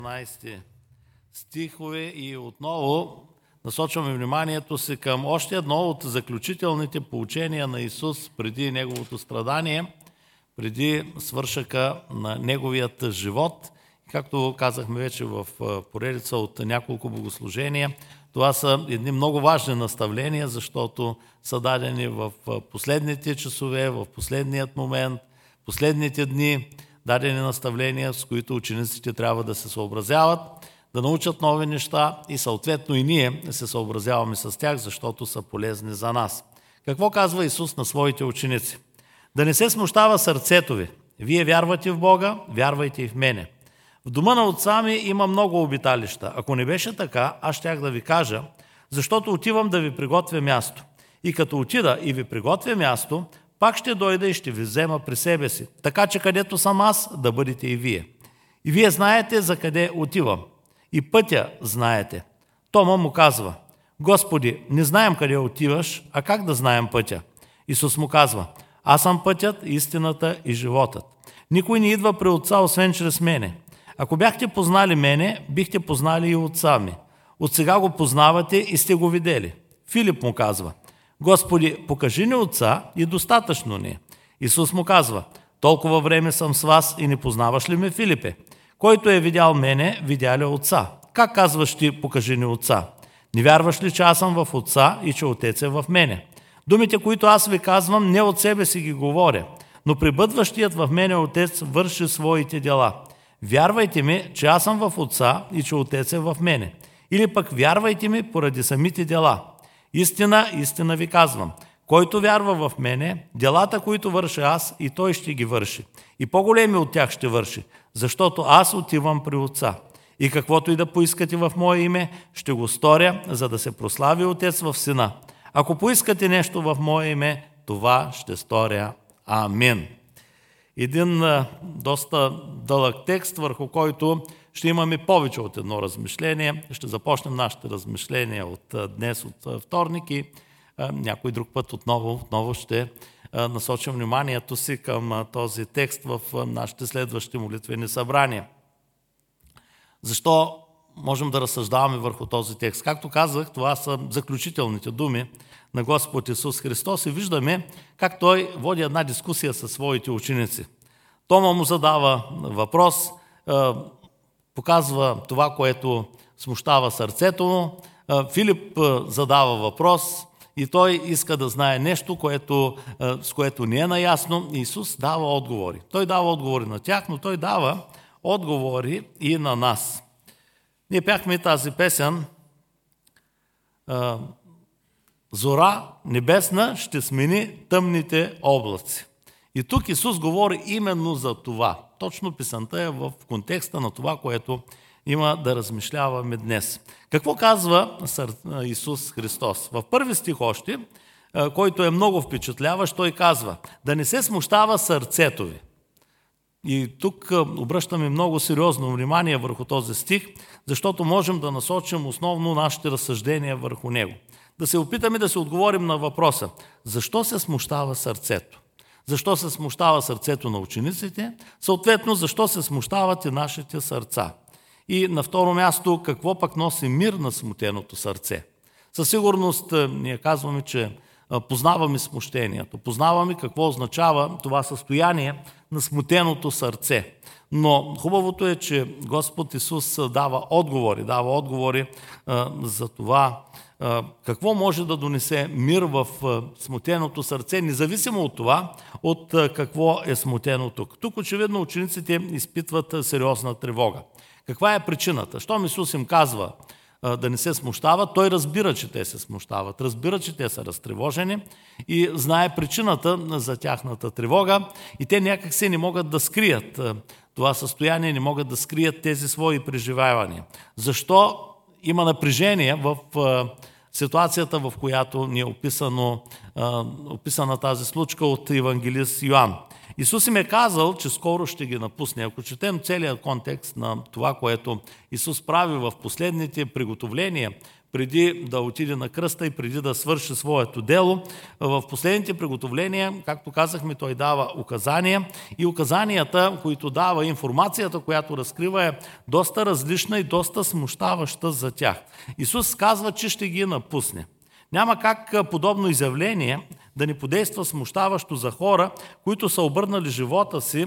12 стихове и отново насочваме вниманието си към още едно от заключителните поучения на Исус преди Неговото страдание, преди свършъка на Неговият живот. Както казахме вече в поредица от няколко богослужения, това са едни много важни наставления, защото са дадени в последните часове, в последният момент, последните дни, дадени наставления, с които учениците трябва да се съобразяват, да научат нови неща и съответно и ние се съобразяваме с тях, защото са полезни за нас. Какво казва Исус на своите ученици? Да не се смущава сърцето ви. Вие вярвате в Бога, вярвайте и в мене. В дома на отца ми има много обиталища. Ако не беше така, аз щях да ви кажа, защото отивам да ви приготвя място. И като отида и ви приготвя място, пак ще дойда и ще ви взема при себе си. Така че където съм аз, да бъдете и вие. И вие знаете за къде отивам. И пътя знаете. Тома му казва: Господи, не знаем къде отиваш, а как да знаем пътя? Исус му казва: Аз съм пътят, истината и животът. Никой не идва при Отца, освен чрез мене. Ако бяхте познали мене, бихте познали и Отца ми. От сега го познавате и сте го видели. Филип му казва: Господи, покажи ни Отца и достатъчно ни. Исус му казва: Толкова време съм с вас и не познаваш ли ме, Филипе? Който е видял мене, видя ли Отца? Как казваш ти: покажи ни Отца? Не вярваш ли, че аз съм в Отца и че Отец е в мене? Думите, които аз ви казвам, не от себе си ги говоря, но пребъдващият в мене Отец върши своите дела. Вярвайте ми, че аз съм в Отца и че Отец е в мене. Или пък вярвайте ми поради самите дела. Истина, истина ви казвам. Който вярва в мене, делата, които върша аз, и той ще ги върши. И по-големи от тях ще върши, защото аз отивам при Отца. И каквото и да поискате в Мое име, ще го сторя, за да се прослави Отец в Сина. Ако поискате нещо в Мое име, това ще сторя. Амин. Един доста дълъг текст, върху който ще имаме повече от едно размишление. Ще започнем нашите размишления от днес, от вторник, и някой друг път отново ще насочим вниманието си към този текст в нашите следващи молитвени събрания. Защо можем да разсъждаваме върху този текст? Както казах, това са заключителните думи на Господ Исус Христос и виждаме как Той води една дискусия със своите ученици. Тома му задава въпрос, показва това, което смущава сърцето му. Филип задава въпрос и той иска да знае нещо, с което не е наясно. Исус дава отговори. Той дава отговори на тях, но Той дава отговори и на нас. Ние пяхме тази песен: Зора небесна ще смени тъмните облаци. И тук Исус говори именно за това. Точно песента е в контекста на това, което има да размишляваме днес. Какво казва Исус Христос? В първи стих още, който е много впечатляващ, Той казва: да не се смущава сърцето ви. И тук обръщаме много сериозно внимание върху този стих, защото можем да насочим основно нашите разсъждения върху него. Да се опитаме да се отговорим на въпроса: защо се смущава сърцето? Защо се смущава сърцето на учениците? Съответно, защо се смущават и нашите сърца? И на второ място, какво пък носи мир на смутеното сърце? Със сигурност ние казваме, че познаваме смущението, познаваме какво означава това състояние на смутеното сърце. Но хубавото е, че Господ Исус дава отговори за това какво може да донесе мир в смутеното сърце, независимо от това, от какво е смутено тук. Тук очевидно учениците изпитват сериозна тревога. Каква е причината? Щом Исус им казва да не се смущават, Той разбира, че те се смущават, разбира, че те са разтревожени и знае причината за тяхната тревога и те някак се не могат да скрият това състояние, не могат да скрият тези свои преживявания. Защо има напрежение в ситуацията, в която ни е описана тази случка от евангелист Йоан? Исус им е казал, че скоро ще ги напусне. Ако четем целият контекст на това, което Исус прави в последните приготовления преди да отиде на кръста и преди да свърши своето дело. В последните приготовления, както казахме, той дава указания и указанията, които дава, информацията, която разкрива, е доста различна и доста смущаваща за тях. Исус казва, че ще ги напусне. Няма как подобно изявление да ни подейства смущаващо за хора, които са обърнали живота си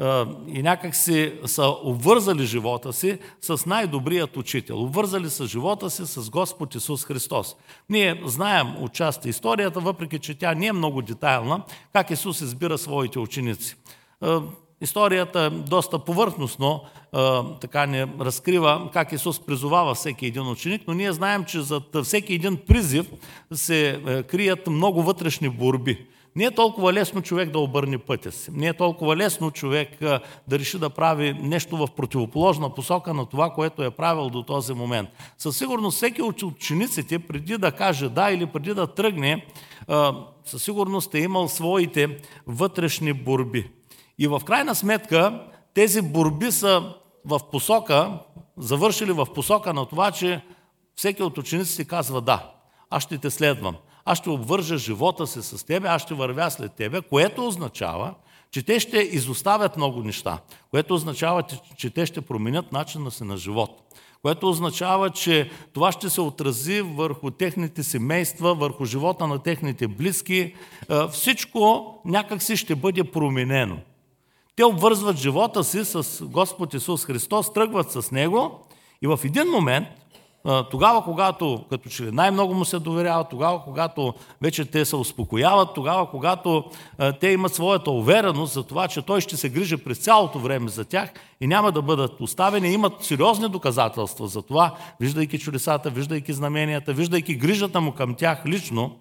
и някак си са обвързали живота си с най-добрият учител. Обвързали са живота си с Господ Исус Христос. Ние знаем отчасти историята, въпреки че тя не е много детайлна, как Исус избира своите ученици. Историята е доста повърхностно, така не разкрива как Исус призовава всеки един ученик, но ние знаем, че зад всеки един призив се крият много вътрешни борби. Не е толкова лесно човек да обърне пътя си. Не е толкова лесно човек да реши да прави нещо в противоположна посока на това, което е правил до този момент. Със сигурност всеки от учениците, преди да каже да или преди да тръгне, със сигурност е имал своите вътрешни борби. И в крайна сметка тези борби са в посока, завършили в посока на това, че всеки от учениците казва да, аз ще те следвам, аз ще обвържа живота си с тебе, аз ще вървя след тебе, което означава, че те ще изоставят много неща, което означава, че те ще променят начина си на живот, което означава, че това ще се отрази върху техните семейства, върху живота на техните близки, всичко някакси ще бъде променено. Те обвързват живота си с Господ Исус Христос, тръгват с Него и в един момент, тогава когато като че ли най-много му се доверяват, тогава когато вече те се успокояват, тогава когато те имат своята увереност за това, че Той ще се грижи през цялото време за тях и няма да бъдат оставени, имат сериозни доказателства за това, виждайки чудесата, виждайки знаменията, виждайки грижата му към тях лично,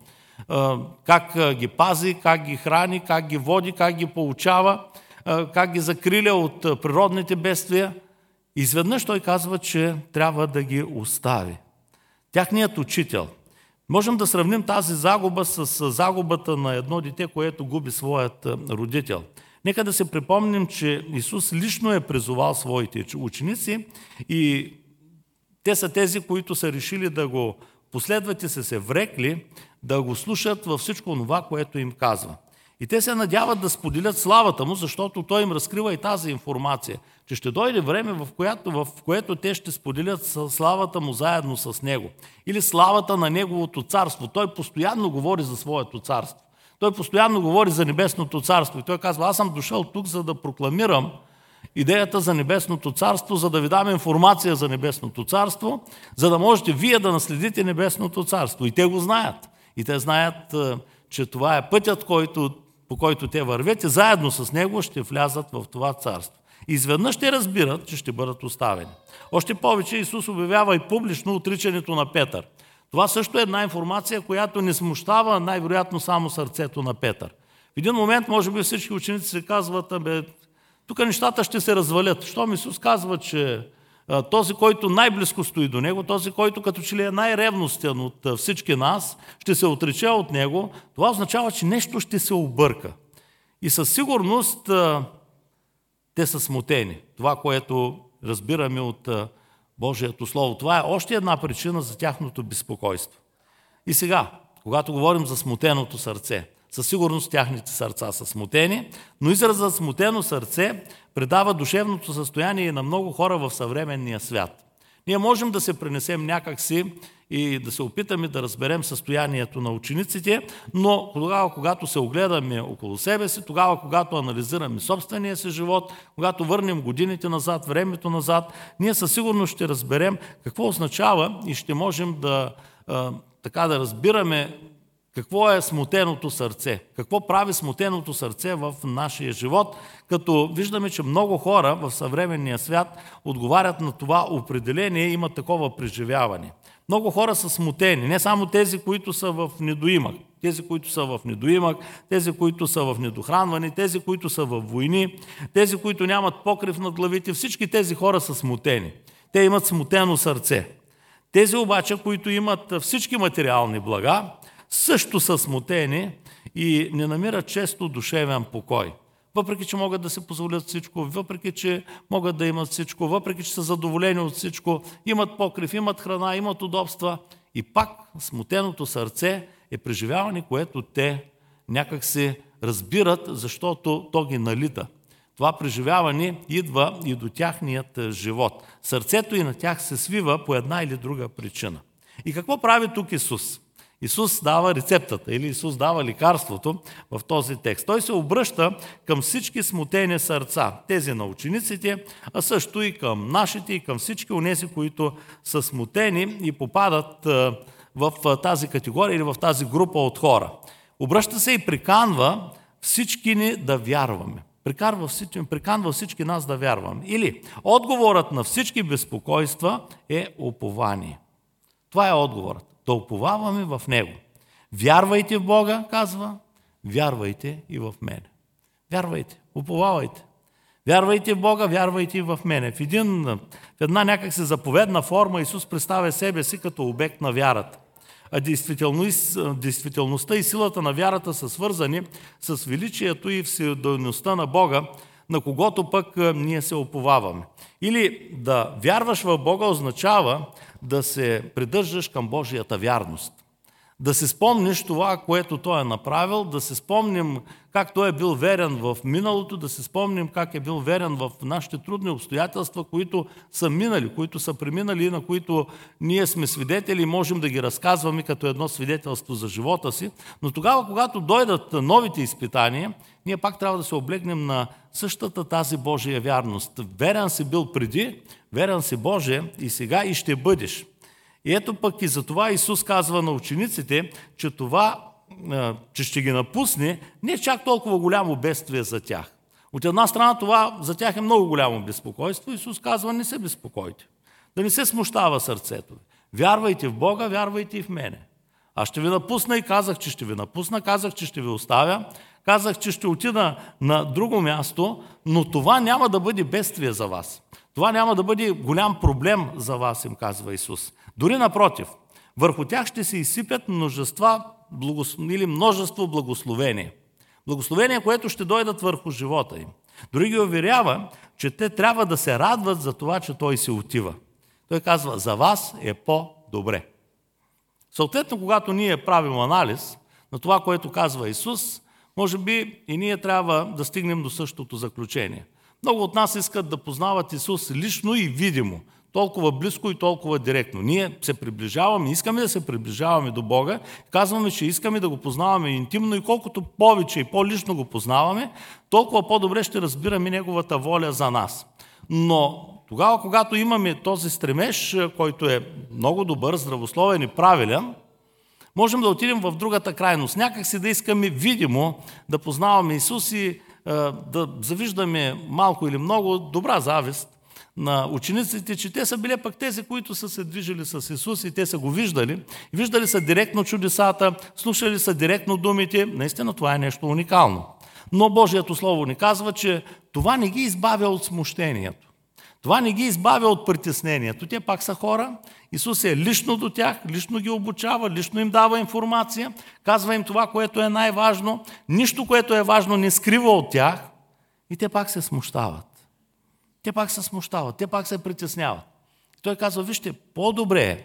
как ги пази, как ги храни, как ги води, как ги получава, как ги закриля от природните бедствия. Изведнъж той казва, че трябва да ги остави. Тяхният учител. Можем да сравним тази загуба с загубата на едно дете, което губи своят родител. Нека да се припомним, че Исус лично е призовал своите ученици и те са тези, които са решили да го последват и са се врекли да го слушат във всичко това, което им казва. И те се надяват да споделят славата му, защото той им разкрива и тази информация, че ще дойде време, в което те ще споделят славата му заедно с него. Или славата на неговото царство. Той постоянно говори за своето царство. Той постоянно говори за небесното царство. И той казва, аз съм дошъл тук, за да прокламирам идеята за небесното царство, за да ви дам информация за небесното царство, за да можете вие да наследите небесното царство. И те го знаят. И те знаят, че това е пътят, по който те вървят и заедно с него ще влязат в това царство. И изведнъж ще разбират, че ще бъдат оставени. Още повече Исус обявява и публично отричането на Петър. Това също е една информация, която не смущава най-вероятно само сърцето на Петър. В един момент, може би всички ученици се казват, тук нещата ще се развалят. Щом Исус казва, че този, който най-близко стои до него, този, който като че ли е най-ревностен от всички нас, ще се отрече от него, това означава, че нещо ще се обърка. И със сигурност те са смутени. Това, което разбираме от Божието Слово. Това е още една причина за тяхното безпокойство. И сега, когато говорим за смутеното сърце, със сигурност тяхните сърца са смутени, но изразът смутено сърце предава душевното състояние на много хора в съвременния свят. Ние можем да се пренесем някакси и да се опитаме да разберем състоянието на учениците, но тогава, когато се огледаме около себе си, тогава, когато анализираме собствения си живот, когато върнем годините назад, времето назад, ние със сигурност ще разберем какво означава и ще можем да разбираме какво е смутеното сърце? Какво прави смутеното сърце в нашия живот? Като виждаме, че много хора в съвременния свят отговарят на това определение и имат такова преживяване. Много хора са смутени, не само тези, които са в недоимък. Тези, които са в недоимък, тези, които са в недохранване, тези, които са в войни, тези, които нямат покрив над главите, всички тези хора са смутени. Те имат смутено сърце. Тези обаче, които имат всички материални блага, също са смутени и не намират често душевен покой. Въпреки че могат да се позволят всичко, въпреки че могат да имат всичко, въпреки че са задоволени от всичко, имат покрив, имат храна, имат удобства, и пак смутеното сърце е преживяване, което те някак се разбират, защото то ги налита. Това преживяване идва и до тяхният живот. Сърцето и на тях се свива по една или друга причина. И какво прави тук Исус? Исус дава рецептата или Исус дава лекарството в този текст. Той се обръща към всички смутени сърца, тези на учениците, а също и към нашите и към всички онези, които са смутени и попадат в тази категория или в тази група от хора. Обръща се и приканва всички ни да вярваме. Приканва всички нас да вярваме. Или отговорът на всички безпокойства е упование. Това е отговорът. Да уповаваме в Него. Вярвайте в Бога, казва, вярвайте и в мене. Вярвайте, уповавайте. Вярвайте в Бога, вярвайте и в мене. В една някакси заповедна форма Исус представя себе си като обект на вярата. А действителността и силата на вярата са свързани с величието и всеотдайността на Бога, на когото пък ние се уповаваме. Или да вярваш в Бога означава да се придържаш към Божията вярност. Да се спомниш това, което Той е направил, да се спомним как Той е бил верен в миналото, да се спомним как е бил верен в нашите трудни обстоятелства, които са минали, които са преминали и на които ние сме свидетели и можем да ги разказваме като едно свидетелство за живота си. Но тогава, когато дойдат новите изпитания, ние пак трябва да се облегнем на същата тази Божия вярност. Верен си бил преди, верен си Боже и сега и ще бъдеш. И ето пък и за това Исус казва на учениците, че ще ги напусне, не е чак толкова голямо бедствие за тях. От една страна това за тях е много голямо безпокойство. Исус казва, не се безпокойте, да не се смущава сърцето. Вярвайте в Бога, вярвайте и в мене. Аз ще ви напусна и казах, че ще ви напусна, казах, че ще ви оставя, казах, че ще отида на друго място, но това няма да бъде бедствие за вас. Това няма да бъде голям проблем за вас, им казва Исус. Дори напротив, върху тях ще се изсипят множество благословения. Благословения, което ще дойдат върху живота им. Дори ги уверява, че те трябва да се радват за това, че Той се отива. Той казва, за вас е по-добре. Съответно, когато ние правим анализ на това, което казва Исус, може би и ние трябва да стигнем до същото заключение. Много от нас искат да познават Исус лично и видимо, толкова близко и толкова директно. Ние се приближаваме, искаме да се приближаваме до Бога, казваме, че искаме да го познаваме интимно и колкото повече и по-лично го познаваме, толкова по-добре ще разбираме Неговата воля за нас. Но тогава, когато имаме този стремеж, който е много добър, здравословен и правилен, можем да отидем в другата крайност. Някак си да искаме видимо да познаваме Исус и да завиждаме малко или много добра завист на учениците, че те са били пък тези, които са се движили с Исус и те са го виждали. Виждали са директно чудесата, слушали са директно думите. Наистина това е нещо уникално. Но Божието Слово ни казва, че това не ги избавя от смущението. Това не ги избавя от притеснението. Те пак са хора. Исус е лично до тях, лично ги обучава, лично им дава информация, казва им това, което е най-важно. Нищо, което е важно, не скрива от тях и те пак се смущават. Те пак се притесняват. Той казва, вижте, по-добре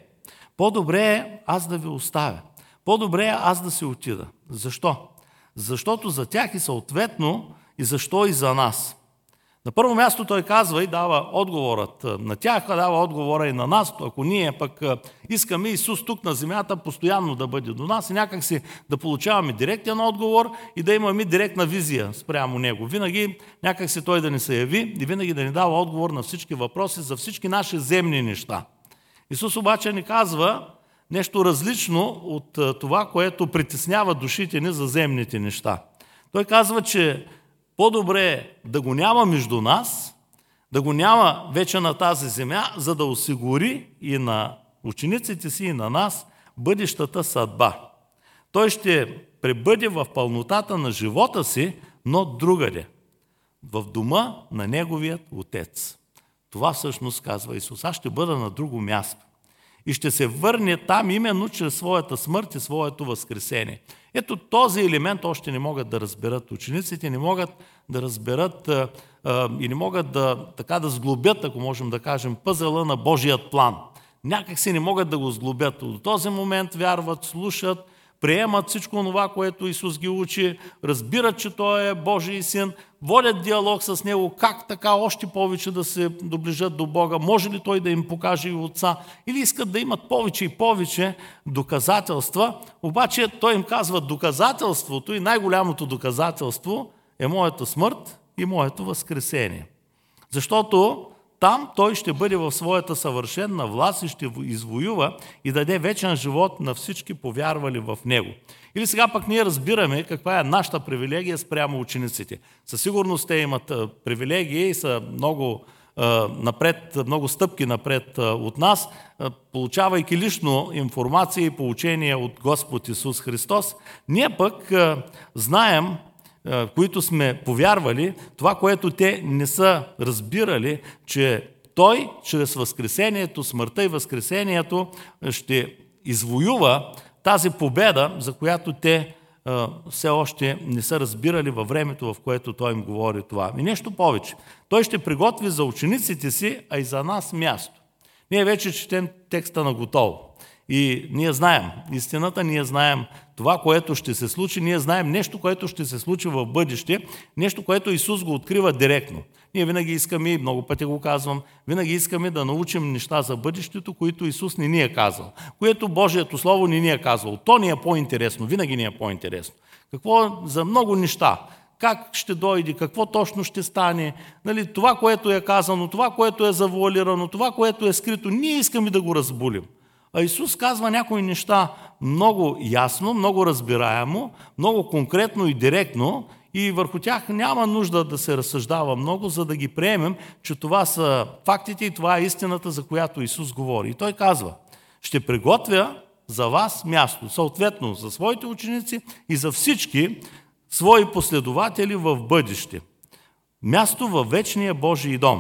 е аз да ви оставя. По-добре е аз да се отида. Защо? Защото за тях и съответно и защо и за нас. На първо място той казва и дава отговорът на тях, дава отговора и на нас. Ако ние пък искаме Исус тук на земята постоянно да бъде до нас и някак си да получаваме директен отговор и да имаме директна визия спрямо Него. Винаги някак си Той да ни се яви и винаги да ни дава отговор на всички въпроси за всички наши земни неща. Исус обаче ни казва нещо различно от това, което притеснява душите ни за земните неща. Той казва, че по-добре е да го няма между нас, да го няма вече на тази земя, за да осигури и на учениците си, и на нас бъдещата съдба. Той ще пребъде в пълнотата на живота си, но другаде, в дома на Неговият Отец. Това всъщност казва Исус. Аз ще бъда на друго място. И ще се върне там именно чрез своята смърт и своето възкресение. Ето този елемент още не могат да разберат учениците, не могат да разберат и не могат да сглобят, ако можем да кажем, пъзела на Божият план. някак си не могат да го сглобят. До този момент вярват, слушат, приемат всичко това, което Исус ги учи, разбират, че Той е Божий син, водят диалог с Него, как така още повече да се доближат до Бога, може ли Той да им покаже и Отца, или искат да имат повече и повече доказателства, обаче Той им казва, доказателството и най-голямото доказателство е моята смърт и моето възкресение. Защото там той ще бъде в своята съвършена власт и ще извоюва и даде вечен живот на всички повярвали в него. Или сега пък ние разбираме каква е нашата привилегия спрямо учениците. Със сигурност те имат привилегии и са много стъпки напред от нас, получавайки лично информация и поучение от Господ Исус Христос. Ние пък знаем, които сме повярвали, това, което те не са разбирали, че Той, чрез възкресението, смъртта и възкресението, ще извоюва тази победа, за която те все още не са разбирали във времето, в което Той им говори това. И нещо повече. Той ще приготви за учениците си, а и за нас място. Ние вече четем текста на готово. И ние знаем истината, ние знаем това, което ще се случи, ние знаем нещо, което ще се случи в бъдеще, нещо, което Исус го открива директно. Ние винаги искаме, и много пъти го казвам, винаги искаме да научим неща за бъдещето, които Исус не ни е казал, което Божието Слово не ни е казало. То ни е по-интересно, винаги ни е по-интересно. Какво за много неща? Как ще дойде, какво точно ще стане, нали, това, което е казано, това, което е завуалирано, това, което е скрито, ние искаме да го разбулим. А Исус казва някои неща много ясно, много разбираемо, много конкретно и директно и върху тях няма нужда да се разсъждава много, за да ги приемем, че това са фактите и това е истината, за която Исус говори. И Той казва, ще приготвя за вас място, съответно за своите ученици и за всички свои последователи в бъдеще. Място във вечния Божий дом.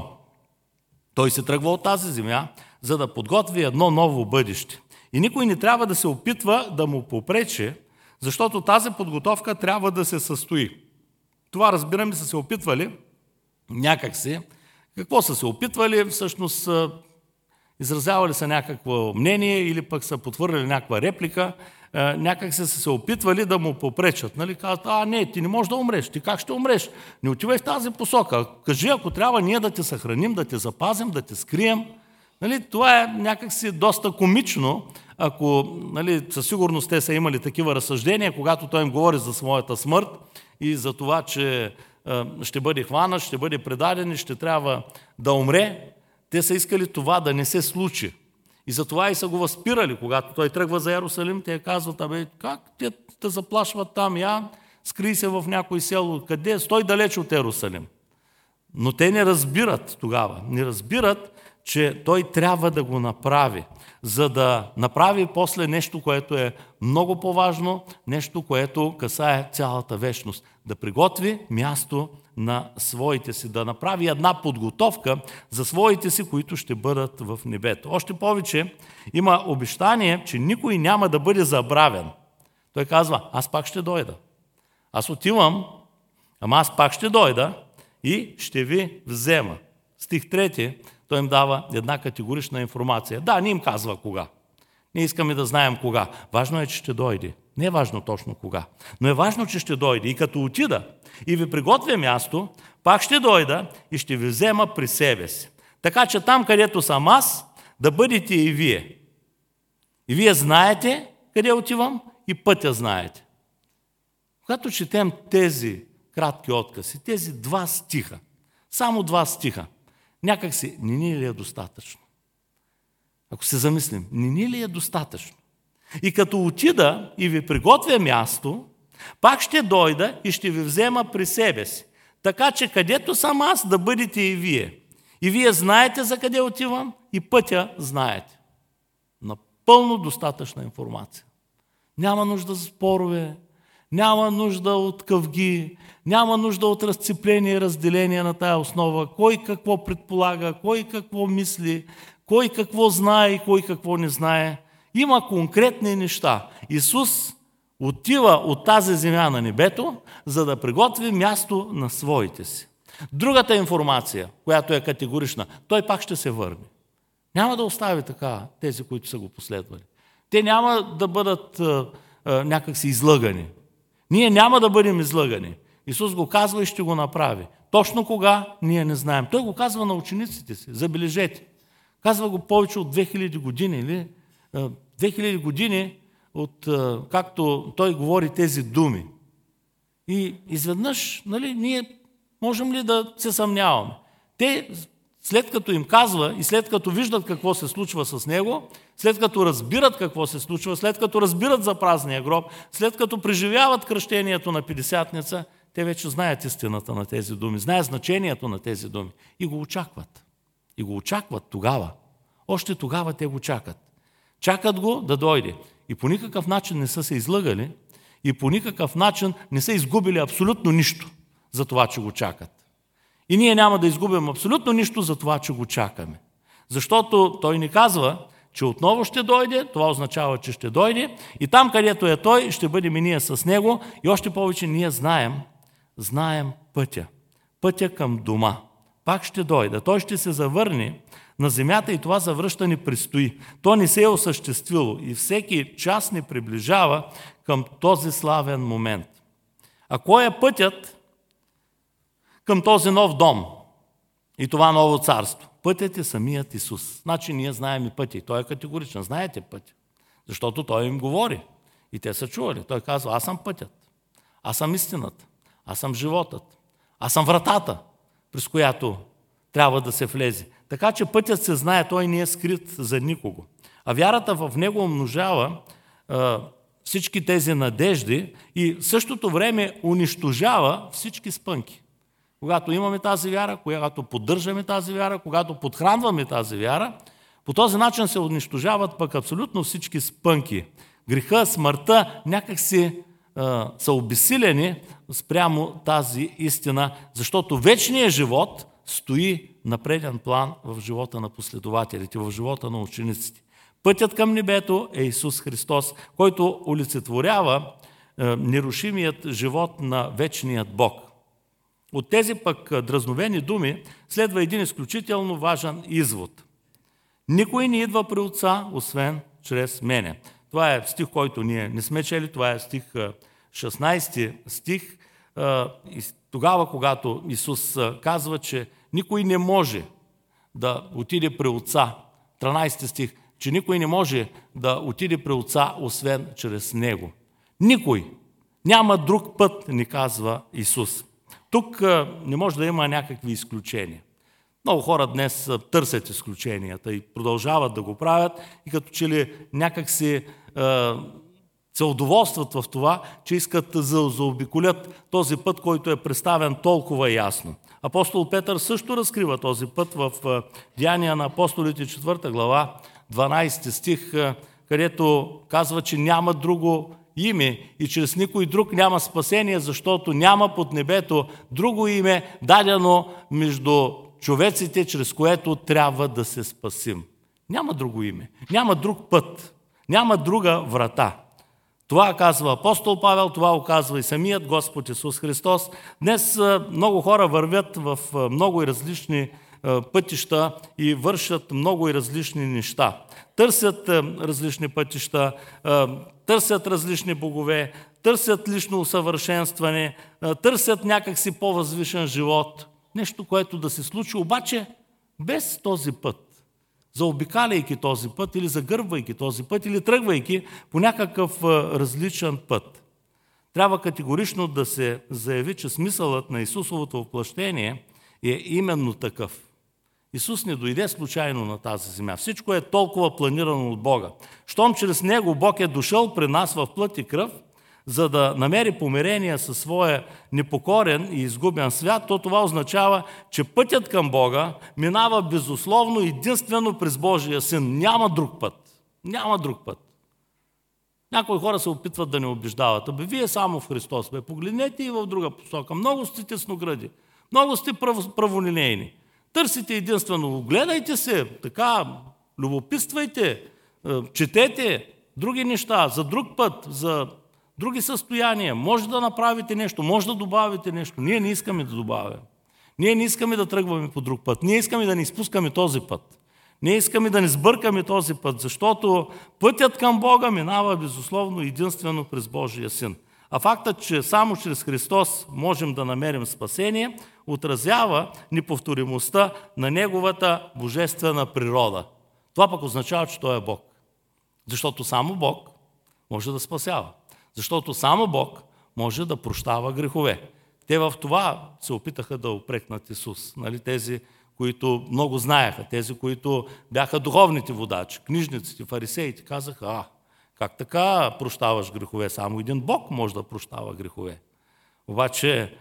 Той се тръгва от тази земя, за да подготви едно ново бъдеще. И никой не трябва да се опитва да му попречи, защото тази подготовка трябва да се състои. Това, разбираме, са се опитвали някакси. Какво са се опитвали? Всъщност изразявали са някакво мнение или пък са потвърдили някаква реплика, някакси са се опитвали да му попречат. Нали? Казват, не, ти не можеш да умреш. Ти как ще умреш? Не отивай в тази посока. Кажи, ако трябва ние да те съхраним, да те запазим, да те скрием. Нали, това е някакси доста комично, ако със сигурност те са имали такива разсъждения, когато той им говори за своята смърт и за това, че ще бъде хванат, ще бъде предаден и ще трябва да умре, те са искали това да не се случи. И затова и са го възпирали, когато той тръгва за Йерусалим, те казват, как те заплашват там, скрий се в някой село, къде? Стой далеч от Йерусалим. Но те не разбират тогава, не разбират, че той трябва да го направи, за да направи после нещо, което е много по-важно, нещо, което касае цялата вечност. Да приготви място на своите си, да направи една подготовка за своите си, които ще бъдат в небето. Още повече има обещание, че никой няма да бъде забравен. Той казва, аз пак ще дойда. Аз отивам, ама аз пак ще дойда и ще ви взема. Стих 3, той им дава една категорична информация. Да, не им казва кога. Не искаме да знаем кога. Важно е, че ще дойде. Не е важно точно кога. Но е важно, че ще дойде. И като отида и ви приготвя място, пак ще дойда и ще ви взема при себе си. Така че там, където съм аз, да бъдете и вие. И вие знаете къде отивам и пътя знаете. Когато четем тези кратки откази, тези 2 стиха, само 2 стиха, някак си, не ни ли е достатъчно? Ако се замислим, не ни ли е достатъчно? И като отида и ви приготвя място, пак ще дойда и ще ви взема при себе си. Така че където съм аз, да бъдете и вие. И вие знаете за къде отивам и пътя знаете. Напълно достатъчна информация. Няма нужда за спорове, няма нужда от къвги, няма нужда от разцепление и разделение на тая основа. Кой какво предполага, кой какво мисли, кой какво знае и кой какво не знае. Има конкретни неща. Исус отива от тази земя на небето, за да приготви място на своите си. Другата информация, която е категорична, той пак ще се върне. Няма да остави така тези, които са го последвали. Те няма да бъдат някакси излъгани. Ние няма да бъдем излъгани. Исус го казва и ще го направи. Точно кога, ние не знаем. Той го казва на учениците си. Забележете. Казва го повече от 2000 години. Или? 2000 години, от както той говори тези думи. И изведнъж, ние можем ли да се съмняваме? Те, след като им казва и след като виждат какво се случва с него, след като разбират какво се случва, след като разбират за празния гроб, след като преживяват кръщението на Петдесятница, те вече знаят истината на тези думи, знаят значението на тези думи и го очакват. И го очакват тогава. Още тогава те го чакат. Чакат го да дойде. И по никакъв начин не са се излъгали и по никакъв начин не са изгубили абсолютно нищо за това, че го чакат. И ние няма да изгубим абсолютно нищо за това, че го чакаме. Защото той ни казва, че отново ще дойде, това означава, че ще дойде и там, където е той, ще бъдем и ние с него и още повече ние знаем пътя. Пътя към дома. Пак ще дойде. Той ще се завърне на земята и това завръщане предстои. То не се е осъществило и всеки час ни приближава към този славен момент. А кой е пътят към този нов дом и това ново царство? Пътят е самият Исус. Значи ние знаем и пътя. И той е категоричен. Знаете пътя. Защото той им говори. И те са чували. Той казва, аз съм пътят. Аз съм истината. Аз съм животът. Аз съм вратата, през която трябва да се влезе. Така че пътят се знае, той не е скрит за никого. А вярата в него умножава всички тези надежди и в същото време унищожава всички спънки. Когато имаме тази вяра, когато поддържаме тази вяра, когато подхранваме тази вяра, по този начин се унищожават пък абсолютно всички спънки. Греха, смъртта някакси са обесилени спрямо тази истина, защото вечният живот стои на преден план в живота на последователите, в живота на учениците. Пътят към небето е Исус Христос, който олицетворява нерушимият живот на вечният Бог. От тези пък дразновени думи следва един изключително важен извод. Никой не идва при Отца, освен чрез мене. Това е стих, който ние не сме чели, това е стих 16 стих. И тогава, когато Исус казва, че никой не може да отиде при Отца, 13 стих, че никой не може да отиде при Отца, освен чрез Него. Никой. Няма друг път, ни казва Исус. Тук не може да има някакви изключения. Много хора днес търсят изключенията и продължават да го правят и като че ли някак се удоволстват в това, че искат да заобиколят този път, който е представен толкова ясно. Апостол Петър също разкрива този път в Деяния на апостолите 4 глава, 12 стих, където казва, че няма друго име и чрез никой друг няма спасение, защото няма под небето друго име, дадено между човеците, чрез което трябва да се спасим. Няма друго име, няма друг път, няма друга врата. Това казва апостол Павел, това оказва и самият Господ Исус Христос. Днес много хора вървят в много и различни пътища и вършат много и различни неща. Търсят различни пътища, търсят различни богове, търсят лично усъвършенстване, търсят някакси по-възвишен живот. Нещо, което да се случи, обаче без този път. Заобикаляйки този път или загърбвайки този път или тръгвайки по някакъв различен път. Трябва категорично да се заяви, че смисълът на Исусовото въплъщение е именно такъв. Исус не дойде случайно на тази земя. Всичко е толкова планирано от Бога. Щом чрез Него Бог е дошъл при нас в плът и кръв, за да намери помирение със своя непокорен и изгубен свят, то това означава, че пътят към Бога минава безусловно единствено през Божия Син. Няма друг път. Няма друг път. Някои хора се опитват да не убеждават. Вие само в Христос. Погледнете и в друга посока. Много сте тесногради. Много сте праволинейни. Търсите единствено. Гледайте се, така, любопитствайте, четете други неща, за друг път, за други състояния. Може да направите нещо, може да добавите нещо. Ние не искаме да добавяме. Ние не искаме да тръгваме по друг път. Ние искаме да не изпускаме този път. Ние искаме да не сбъркаме този път, защото пътят към Бога минава безусловно единствено през Божия Син. А фактът, че само чрез Христос можем да намерим спасение, отразява неповторимостта на Неговата божествена природа. Това пък означава, че Той е Бог. Защото само Бог може да спасява. Защото само Бог може да прощава грехове. Те в това се опитаха да упрекнат Исус. Нали? Тези, които много знаеха, тези, които бяха духовните водачи, книжниците, фарисеите, казаха: как така прощаваш грехове? Само един Бог може да прощава грехове. Обаче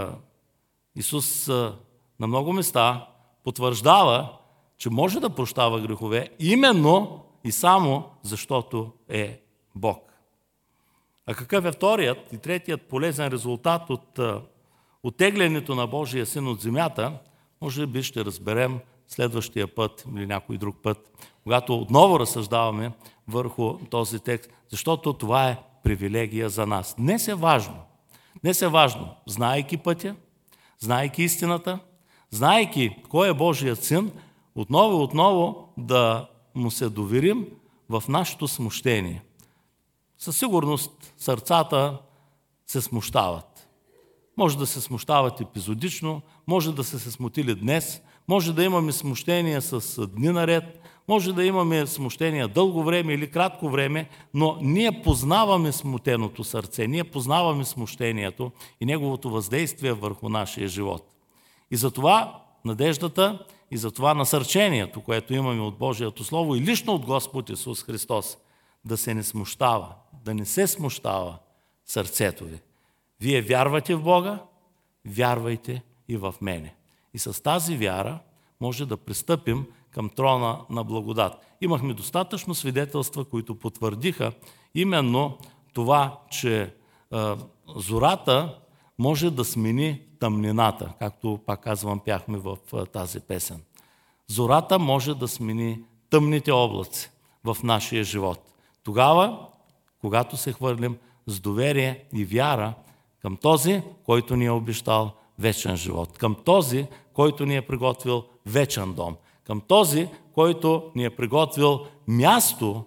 Исус на много места потвърждава, че може да прощава грехове именно и само защото е Бог. А какъв е вторият и третият полезен резултат от оттеглянето на Божия Син от земята, може би ще разберем следващия път или някой друг път, когато отново разсъждаваме върху този текст, защото това е привилегия за нас. Днес е важно, знаейки пътя, знаейки истината, знаейки кой е Божият Син, отново да му се доверим в нашето смущение. Със сигурност сърцата се смущават. Може да се смущават епизодично, може да са се смутили днес, може да имаме смущения с дни наред, може да имаме смущения дълго време или кратко време, но ние познаваме смутеното сърце, ние познаваме смущението и неговото въздействие върху нашия живот. И затова надеждата и затова насърчението, което имаме от Божието Слово и лично от Господ Исус Христос, да се не смущава, да не се смущава сърцето ви. Вие вярвате в Бога, вярвайте и в мене. И с тази вяра може да пристъпим към трона на благодат. Имахме достатъчно свидетелства, които потвърдиха именно това, че зората може да смени тъмнината, както пак казвам, пяхме в тази песен. Зората може да смени тъмните облаци в нашия живот. Тогава, когато се хвърлим с доверие и вяра към този, който ни е обещал вечен живот, към този, който ни е приготвил вечен дом, към този, който ни е приготвил място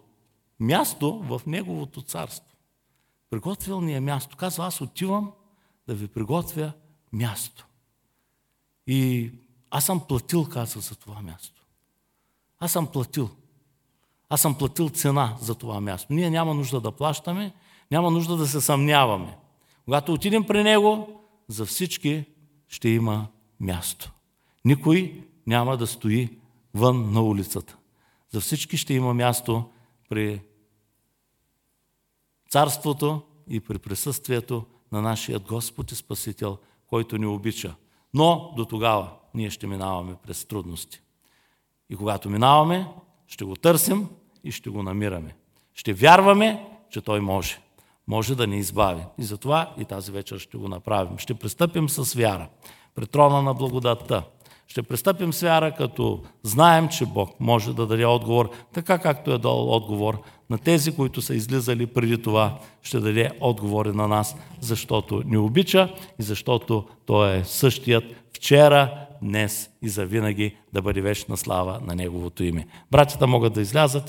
в Неговото царство. Приготвил ни е място. Казва: аз отивам да ви приготвя място. И аз съм платил, казва, за това място. Аз съм платил цена за това място. Ние няма нужда да плащаме, няма нужда да се съмняваме. Когато отидем при Него, за всички ще има място. Никой няма да стои вън на улицата. За всички ще има място при царството и при присъствието на нашия Господ и Спасител, който ни обича. Но до тогава ние ще минаваме през трудности. И когато минаваме, ще го търсим и ще го намираме. Ще вярваме, че Той може. Може да ни избави. И затова и тази вечер ще го направим. Ще пристъпим с вяра пред трона на благодатта. Ще пристъпим с вяра, като знаем, че Бог може да даде отговор, така както е дал отговор на тези, които са излизали преди това. Ще даде отговори на нас, защото ни обича и защото Той е същият вчера, днес и завинаги, да бъде вечна слава на Неговото име. Братята могат да излязат.